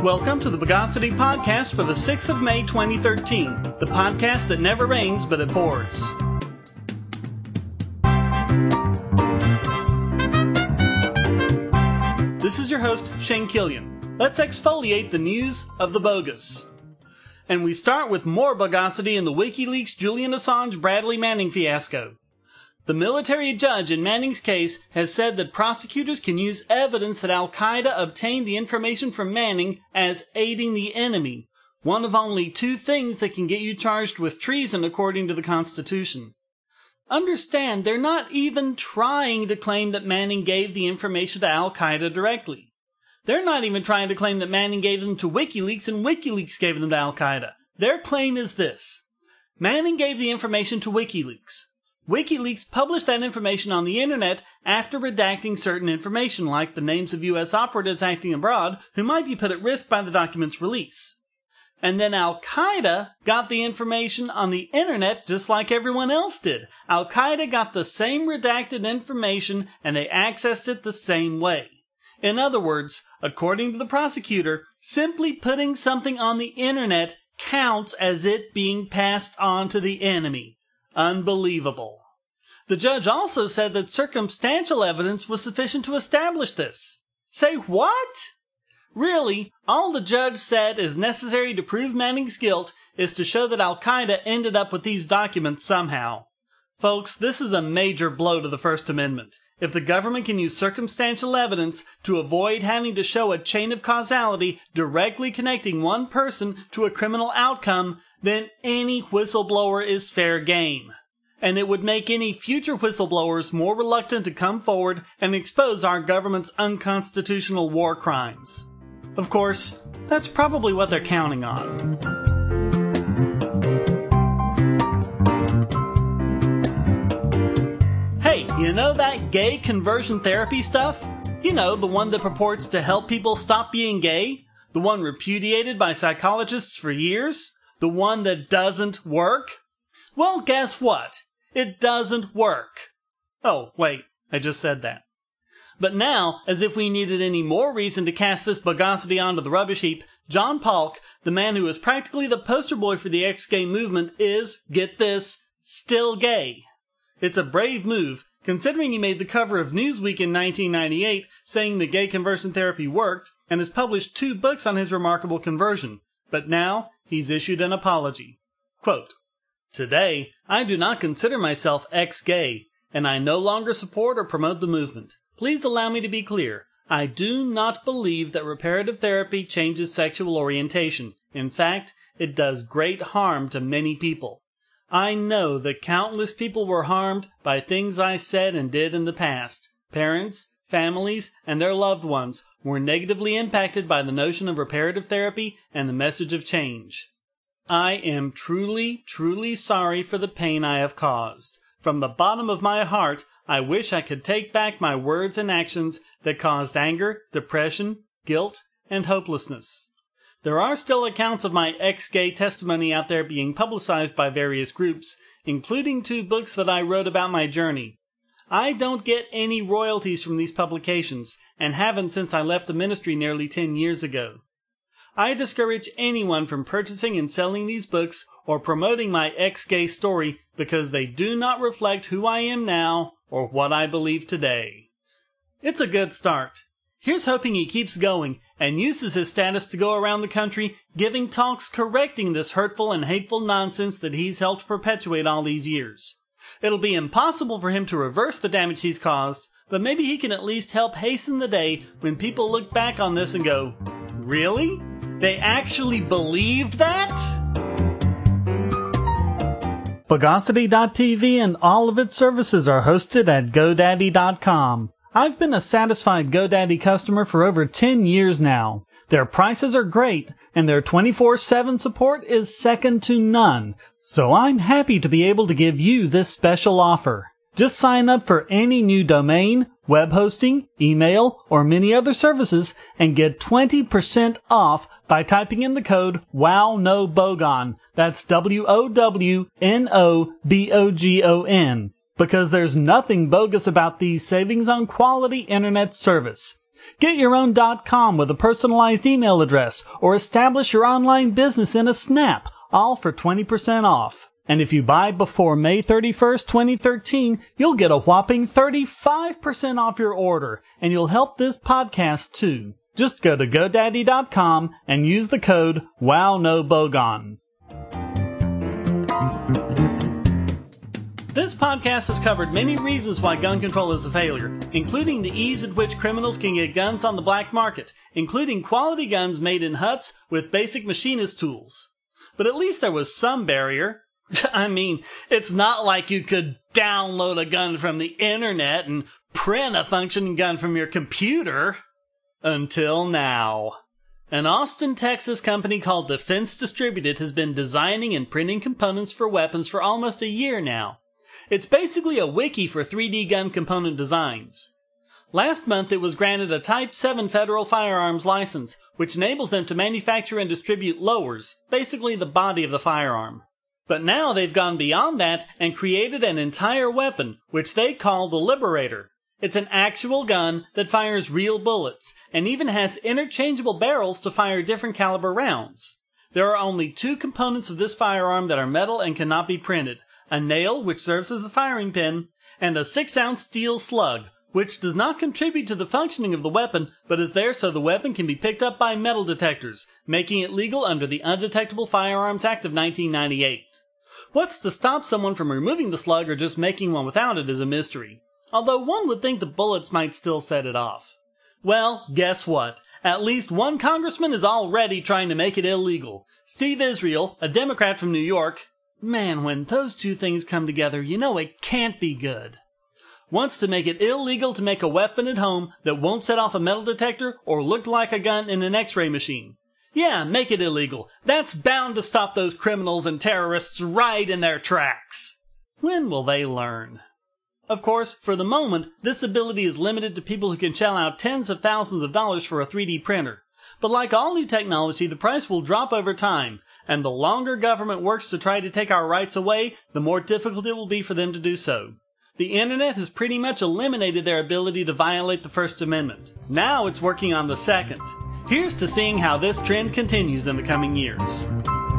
Welcome to the Bogosity Podcast for the 6th of May 2013, the podcast that never rains but it pours. This is your host, Shane Killian. Let's exfoliate the news of the bogus. And we start with more bogosity in the WikiLeaks Julian Assange Bradley Manning fiasco. The military judge in Manning's case has said that prosecutors can use evidence that Al-Qaeda obtained the information from Manning as aiding the enemy, one of only two things that can get you charged with treason according to the Constitution. Understand, they're not even trying to claim that Manning gave the information to Al-Qaeda directly. They're not even trying to claim that Manning gave them to WikiLeaks and WikiLeaks gave them to Al-Qaeda. Their claim is this: Manning gave the information to WikiLeaks. WikiLeaks published that information on the internet after redacting certain information, like the names of U.S. operatives acting abroad who might be put at risk by the document's release. And then Al-Qaeda got the information on the internet just like everyone else did. Al-Qaeda got the same redacted information and they accessed it the same way. In other words, according to the prosecutor, simply putting something on the internet counts as it being passed on to the enemy. Unbelievable. The judge also said that circumstantial evidence was sufficient to establish this. Say what? Really, all the judge said is necessary to prove Manning's guilt is to show that Al-Qaeda ended up with these documents somehow. Folks, this is a major blow to the First Amendment. If the government can use circumstantial evidence to avoid having to show a chain of causality directly connecting one person to a criminal outcome, then any whistleblower is fair game. And it would make any future whistleblowers more reluctant to come forward and expose our government's unconstitutional war crimes. Of course, that's probably what they're counting on. Hey, you know that gay conversion therapy stuff? You know, the one that purports to help people stop being gay? The one repudiated by psychologists for years? The one that doesn't work? Well, guess what? It doesn't work. Oh, wait, I just said that. But now, as if we needed any more reason to cast this bogosity onto the rubbish heap, John Polk, the man who is practically the poster boy for the ex-gay movement, is, get this, still gay. It's a brave move, considering he made the cover of Newsweek in 1998 saying that gay conversion therapy worked, and has published 2 books on his remarkable conversion. But now, he's issued an apology. Quote, "Today, I do not consider myself ex-gay, and I no longer support or promote the movement. Please allow me to be clear. I do not believe that reparative therapy changes sexual orientation. In fact, it does great harm to many people. I know that countless people were harmed by things I said and did in the past. Parents, families, and their loved ones were negatively impacted by the notion of reparative therapy and the message of change. I am truly, truly sorry for the pain I have caused. From the bottom of my heart, I wish I could take back my words and actions that caused anger, depression, guilt, and hopelessness. There are still accounts of my ex-gay testimony out there being publicized by various groups, including 2 books that I wrote about my journey. I don't get any royalties from these publications, and haven't since I left the ministry nearly 10 years ago. I discourage anyone from purchasing and selling these books or promoting my ex-gay story because they do not reflect who I am now or what I believe today." It's a good start. Here's hoping he keeps going and uses his status to go around the country giving talks correcting this hurtful and hateful nonsense that he's helped perpetuate all these years. It'll be impossible for him to reverse the damage he's caused, but maybe he can at least help hasten the day when people look back on this and go, "Really? They actually believed that?" Bogosity.tv and all of its services are hosted at GoDaddy.com. I've been a satisfied GoDaddy customer for over 10 years now. Their prices are great, and their 24/7 support is second to none, so I'm happy to be able to give you this special offer. Just sign up for any new domain, web hosting, email, or many other services and get 20% off by typing in the code WOWNOBOGON. That's WOWNOBOGON. Because there's nothing bogus about these savings on quality internet service. Get your own .com with a personalized email address, or establish your online business in a snap, all for 20% off. And if you buy before May 31st, 2013, you'll get a whopping 35% off your order, and you'll help this podcast too. Just go to GoDaddy.com and use the code WowNoBogon. This podcast has covered many reasons why gun control is a failure, including the ease at which criminals can get guns on the black market, including quality guns made in huts with basic machinist tools. But at least there was some barrier. I mean, it's not like you could download a gun from the internet and print a functioning gun from your computer. Until now. An Austin, Texas company called Defense Distributed has been designing and printing components for weapons for almost a year now. It's basically a wiki for 3D gun component designs. Last month it was granted a Type 7 federal firearms license, which enables them to manufacture and distribute lowers, basically the body of the firearm. But now they've gone beyond that and created an entire weapon, which they call the Liberator. It's an actual gun that fires real bullets, and even has interchangeable barrels to fire different caliber rounds. There are only two components of this firearm that are metal and cannot be printed: a nail, which serves as the firing pin, and a 6-ounce steel slug, which does not contribute to the functioning of the weapon, but is there so the weapon can be picked up by metal detectors, making it legal under the Undetectable Firearms Act of 1998. What's to stop someone from removing the slug or just making one without it is a mystery. Although one would think the bullets might still set it off. Well, guess what? At least one congressman is already trying to make it illegal. Steve Israel, a Democrat from New York, man, when those two things come together, you know it can't be good, wants to make it illegal to make a weapon at home that won't set off a metal detector or look like a gun in an X-ray machine. Yeah, make it illegal. That's bound to stop those criminals and terrorists right in their tracks. When will they learn? Of course, for the moment, this ability is limited to people who can shell out tens of thousands of dollars for a 3D printer. But like all new technology, the price will drop over time, and the longer government works to try to take our rights away, the more difficult it will be for them to do so. The internet has pretty much eliminated their ability to violate the First Amendment. Now it's working on the Second. Here's to seeing how this trend continues in the coming years.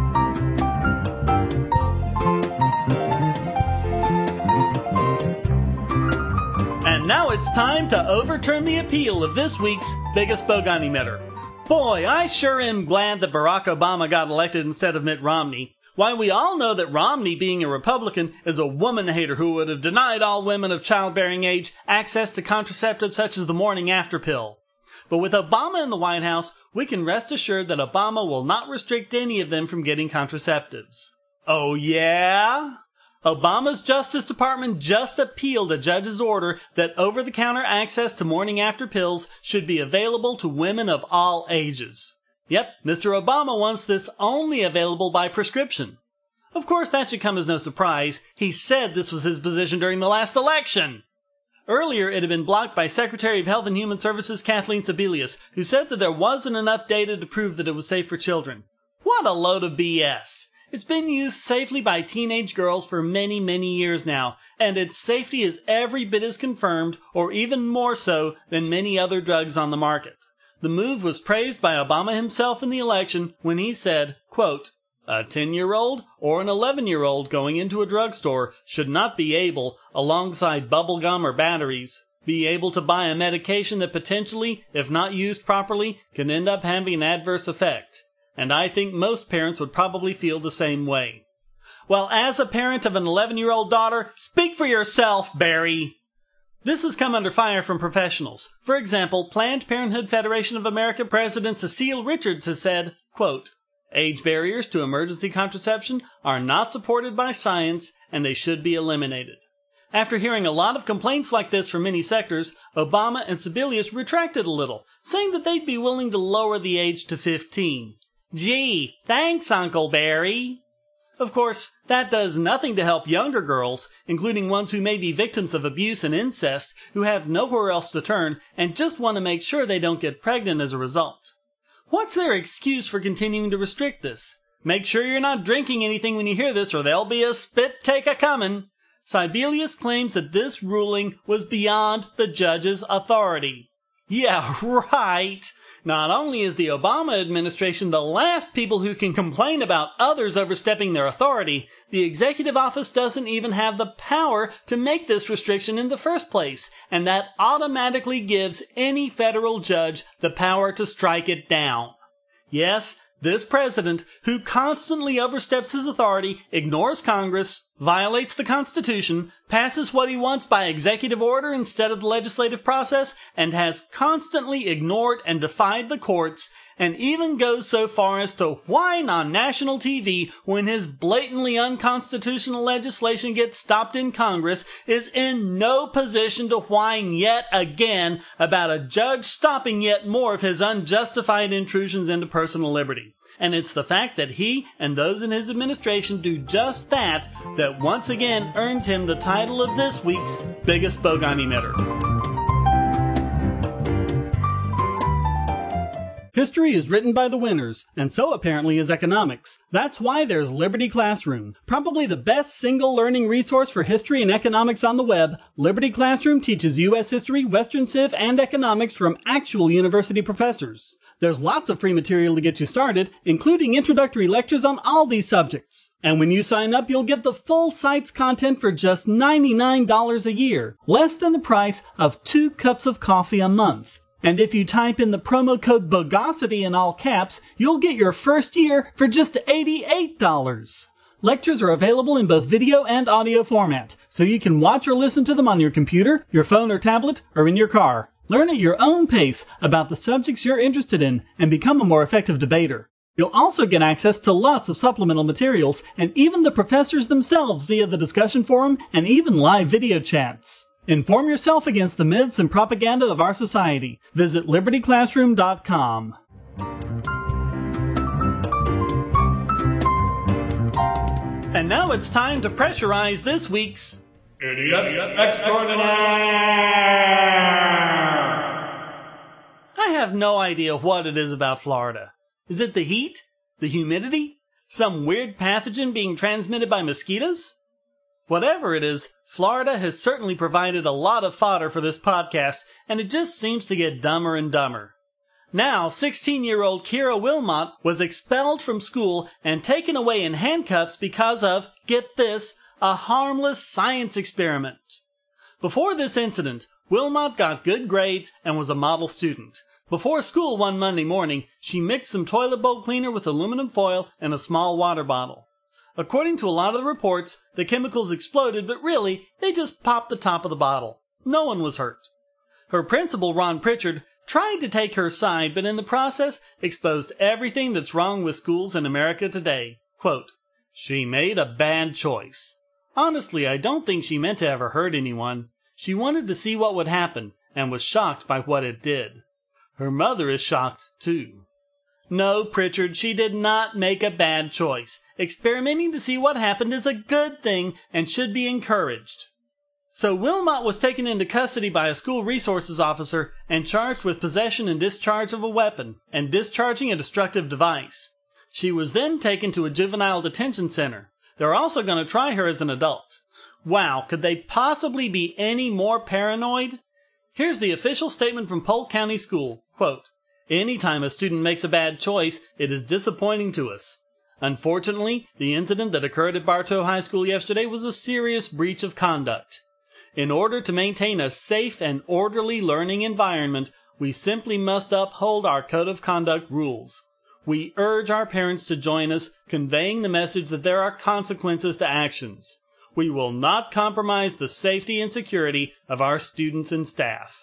And now it's time to overturn the appeal of this week's biggest bogon emitter. Boy, I sure am glad that Barack Obama got elected instead of Mitt Romney. Why, we all know that Romney, being a Republican, is a woman-hater who would have denied all women of childbearing age access to contraceptives such as the morning after pill. But with Obama in the White House, we can rest assured that Obama will not restrict any of them from getting contraceptives. Oh yeah? Obama's Justice Department just appealed a judge's order that over-the-counter access to morning after pills should be available to women of all ages. Yep, Mr. Obama wants this only available by prescription. Of course, that should come as no surprise. He said this was his position during the last election. Earlier, it had been blocked by Secretary of Health and Human Services Kathleen Sebelius, who said that there wasn't enough data to prove that it was safe for children. What a load of BS. It's been used safely by teenage girls for many, many years now, and its safety is every bit as confirmed, or even more so, than many other drugs on the market. The move was praised by Obama himself in the election when he said, quote, "A 10-year-old or an 11-year-old going into a drugstore should not be able, alongside bubble gum or batteries, be able to buy a medication that potentially, if not used properly, can end up having an adverse effect. And I think most parents would probably feel the same way." Well, as a parent of an 11-year-old daughter, speak for yourself, Barry! This has come under fire from professionals. For example, Planned Parenthood Federation of America President Cecile Richards has said, quote, "Age barriers to emergency contraception are not supported by science, and they should be eliminated." After hearing a lot of complaints like this from many sectors, Obama and Sebelius retracted a little, saying that they'd be willing to lower the age to 15. Gee, thanks, Uncle Barry. Of course, that does nothing to help younger girls, including ones who may be victims of abuse and incest, who have nowhere else to turn and just want to make sure they don't get pregnant as a result. What's their excuse for continuing to restrict this? Make sure you're not drinking anything when you hear this, or there'll be a spit-take a-comin'. Sebelius claims that this ruling was beyond the judge's authority. Yeah, right. Not only is the Obama administration the last people who can complain about others overstepping their authority, the executive office doesn't even have the power to make this restriction in the first place, and that automatically gives any federal judge the power to strike it down. Yes, this president, who constantly oversteps his authority, ignores Congress, violates the Constitution, passes what he wants by executive order instead of the legislative process, and has constantly ignored and defied the courts, and even goes so far as to whine on national TV when his blatantly unconstitutional legislation gets stopped in Congress, is in no position to whine yet again about a judge stopping yet more of his unjustified intrusions into personal liberty. And it's the fact that he and those in his administration do just that that once again earns him the title of this week's biggest bogon emitter. History is written by the winners, and so apparently is economics. That's why there's Liberty Classroom. Probably the best single learning resource for history and economics on the web, Liberty Classroom teaches U.S. history, Western Civ, and economics from actual university professors. There's lots of free material to get you started, including introductory lectures on all these subjects. And when you sign up, you'll get the full site's content for just $99 a year, less than the price of 2 cups of coffee a month. And if you type in the promo code BOGOSITY in all caps, you'll get your first year for just $88. Lectures are available in both video and audio format, so you can watch or listen to them on your computer, your phone or tablet, or in your car. Learn at your own pace about the subjects you're interested in and become a more effective debater. You'll also get access to lots of supplemental materials and even the professors themselves via the discussion forum and even live video chats. Inform yourself against the myths and propaganda of our society. Visit libertyclassroom.com. And now it's time to pressurize this week's Idiot Extraordinaire! I have no idea what it is about Florida. Is it the heat? The humidity? Some weird pathogen being transmitted by mosquitoes? Whatever it is, Florida has certainly provided a lot of fodder for this podcast, and it just seems to get dumber and dumber. Now, 16-year-old Kira Wilmot was expelled from school and taken away in handcuffs because of, get this, a harmless science experiment. Before this incident, Wilmot got good grades and was a model student. Before school one Monday morning, she mixed some toilet bowl cleaner with aluminum foil and a small water bottle. According to a lot of the reports, the chemicals exploded, but really, they just popped the top of the bottle. No one was hurt. Her principal, Ron Pritchard, tried to take her side, but in the process, exposed everything that's wrong with schools in America today. Quote, "She made a bad choice. Honestly, I don't think she meant to ever hurt anyone. She wanted to see what would happen, and was shocked by what it did. Her mother is shocked, too." No, Pritchard, she did not make a bad choice. Experimenting to see what happened is a good thing and should be encouraged. So Wilmot was taken into custody by a school resources officer and charged with possession and discharge of a weapon and discharging a destructive device. She was then taken to a juvenile detention center. They're also going to try her as an adult. Wow, could they possibly be any more paranoid? Here's the official statement from Polk County School. Quote, "Anytime a student makes a bad choice, it is disappointing to us. Unfortunately, the incident that occurred at Bartow High School yesterday was a serious breach of conduct. In order to maintain a safe and orderly learning environment, we simply must uphold our code of conduct rules. We urge our parents to join us, conveying the message that there are consequences to actions. We will not compromise the safety and security of our students and staff."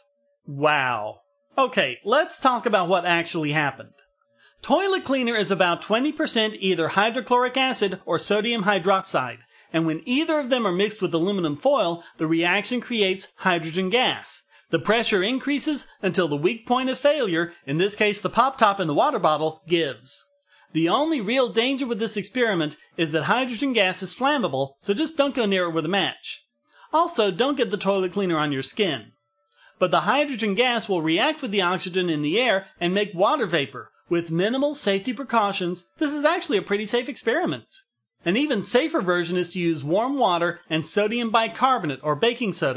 Wow. Okay, let's talk about what actually happened. Toilet cleaner is about 20% either hydrochloric acid or sodium hydroxide, and when either of them are mixed with aluminum foil, the reaction creates hydrogen gas. The pressure increases until the weak point of failure, in this case the pop top in the water bottle, gives. The only real danger with this experiment is that hydrogen gas is flammable, so just don't go near it with a match. Also, don't get the toilet cleaner on your skin. But the hydrogen gas will react with the oxygen in the air and make water vapor. With minimal safety precautions, this is actually a pretty safe experiment. An even safer version is to use warm water and sodium bicarbonate or baking soda.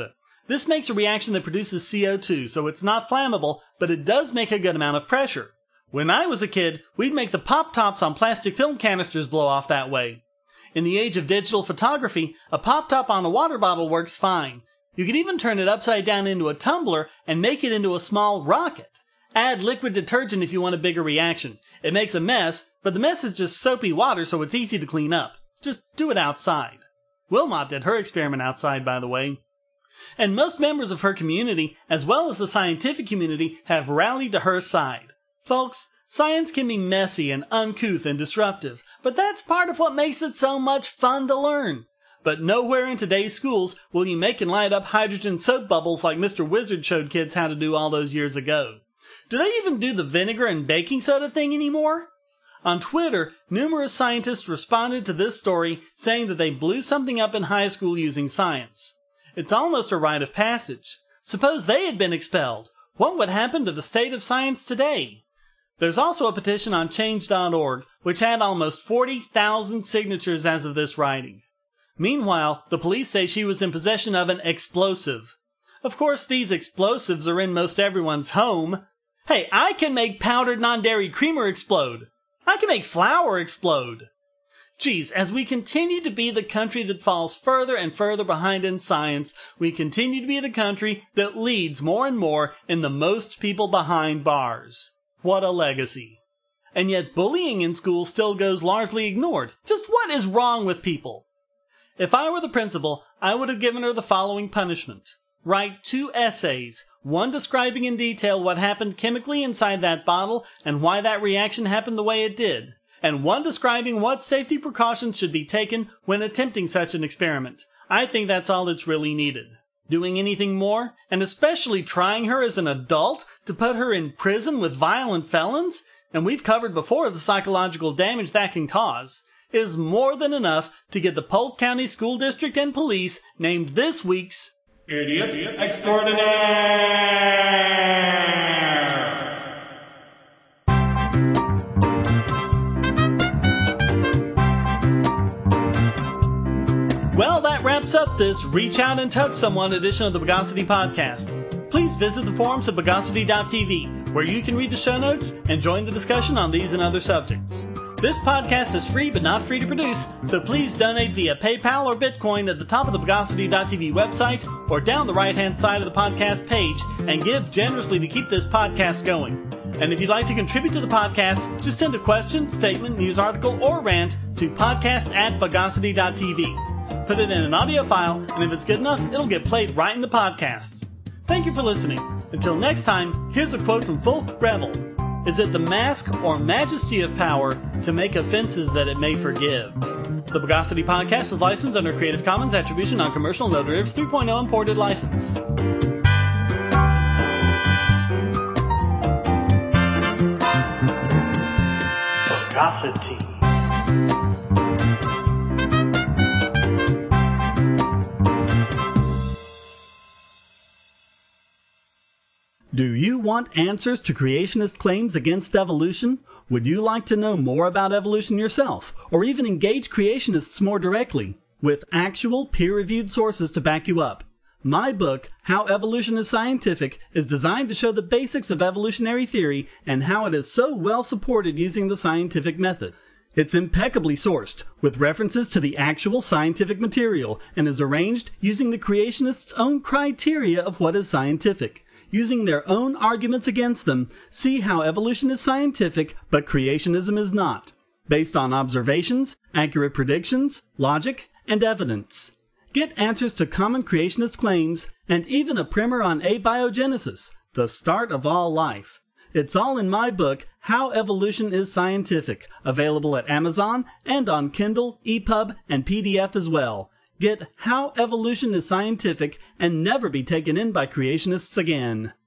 This makes a reaction that produces CO2, so it's not flammable, but it does make a good amount of pressure. When I was a kid, we'd make the pop tops on plastic film canisters blow off that way. In the age of digital photography, a pop top on a water bottle works fine. You could even turn it upside down into a tumbler and make it into a small rocket. Add liquid detergent if you want a bigger reaction. It makes a mess, but the mess is just soapy water, so it's easy to clean up. Just do it outside. Wilmot did her experiment outside, by the way. And most members of her community, as well as the scientific community, have rallied to her side. Folks, science can be messy and uncouth and disruptive, but that's part of what makes it so much fun to learn. But nowhere in today's schools will you make and light up hydrogen soap bubbles like Mr. Wizard showed kids how to do all those years ago. Do they even do the vinegar and baking soda thing anymore? On Twitter, numerous scientists responded to this story saying that they blew something up in high school using science. It's almost a rite of passage. Suppose they had been expelled. What would happen to the state of science today? There's also a petition on Change.org, which had almost 40,000 signatures as of this writing. Meanwhile, the police say she was in possession of an explosive. Of course, these explosives are in most everyone's home. Hey, I can make powdered non-dairy creamer explode. I can make flour explode. Geez, as we continue to be the country that falls further and further behind in science, we continue to be the country that leads more and more in the most people behind bars. What a legacy. And yet bullying in school still goes largely ignored. Just what is wrong with people? If I were the principal, I would have given her the following punishment. Write 2 essays, one describing in detail what happened chemically inside that bottle and why that reaction happened the way it did, and one describing what safety precautions should be taken when attempting such an experiment. I think that's all that's really needed. Doing anything more, and especially trying her as an adult to put her in prison with violent felons, and we've covered before the psychological damage that can cause, is more than enough to get the Polk County School District and Police named this week's Idiot Extraordinaire! Well, that wraps up this Reach Out and Touch Someone edition of the Bogosity Podcast. Please visit the forums at bogosity.tv, where you can read the show notes and join the discussion on these and other subjects. This podcast is free but not free to produce, so please donate via PayPal or Bitcoin at the top of the bogosity.tv website or down the right-hand side of the podcast page and give generously to keep this podcast going. And if you'd like to contribute to the podcast, just send a question, statement, news article, or rant to podcast@bogosity.tv. Put it in an audio file, and if it's good enough, it'll get played right in the podcast. Thank you for listening. Until next time, here's a quote from Fulk Greville. Is it the mask or majesty of power to make offenses that it may forgive? The Bogosity Podcast is licensed under Creative Commons Attribution Non-Commercial No Derivatives 3.0 Imported License. Bogosity. Do you want answers to creationist claims against evolution? Would you like to know more about evolution yourself, or even engage creationists more directly, with actual peer-reviewed sources to back you up? My book, How Evolution is Scientific, is designed to show the basics of evolutionary theory and how it is so well supported using the scientific method. It's impeccably sourced, with references to the actual scientific material, and is arranged using the creationists' own criteria of what is scientific. Using their own arguments against them, see how evolution is scientific, but creationism is not, based on observations, accurate predictions, logic, and evidence. Get answers to common creationist claims, and even a primer on abiogenesis, the start of all life. It's all in my book, How Evolution is Scientific, available at Amazon and on Kindle, EPUB, and PDF as well. Get How Evolution is Scientific and never be taken in by creationists again.